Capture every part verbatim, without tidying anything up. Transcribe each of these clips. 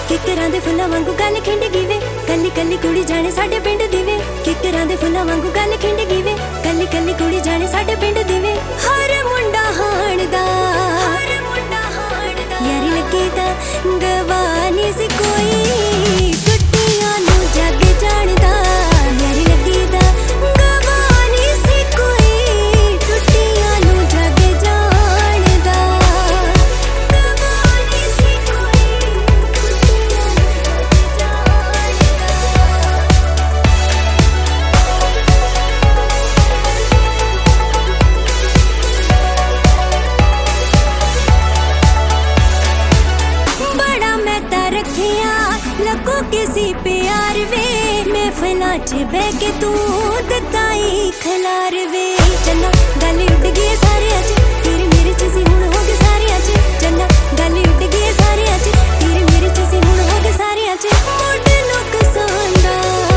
किकरां दे फुल्लां वांगू गल खिंड गई वे, कल्ली कल्ली कुड़ी जाने साडे पिंड दी वे। किकरां दे फुल्लां वांगू गल खिंड गई वे, कल्ली कल्ली कुड़ी जाने साडे पिंड दी वे। हर मुंडा हाण दा यारी लगी तां गवानी सी कोई, टुट्टियां नू जग जाणदा। यारी लगी तां गवानी सी कोई, टुट्टियां नू जग जाणदा। गवानी सी कोई, टुट्टियां नू जग जाणदा। बड़ा मैं तां रखिया लगो किसी प्यार वे, महफिलां च बह के तू दताई खलार वे। चन्ना गल उड गई सारे अज, तेरे मेरे च सी हुण हो गए सारे अज। चन्ना गल उड गई सारे अज, तेरे मेरे च सी हुण हो गए सारे अज। मुड नुकसान दा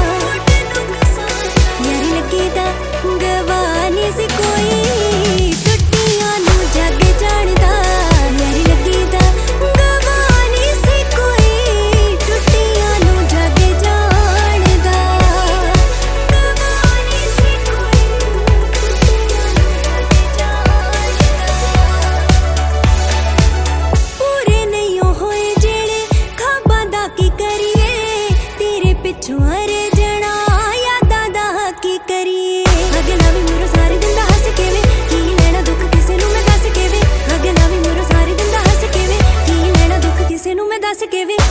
यारी लगी तां गवानी सी कोई, टुट्टियां नू जग जाणदा। यारी लगी तां गवानी सी कोई, टुट्टियां नू जग जाणदा। गवानी सी कोई, पूरे नहीं होए जेड़े खाबां दा की करिए, तेरे पिछों अरे जना यादां दा की करिए। अगला भी मेरे सारे दिन दा हस के वे, की लेना दुख किसे नू मैं दस के वे। अगला भी मेरे सारे दिन दा हस के वे, की लेना दुख किसे नू मैं दस के वे।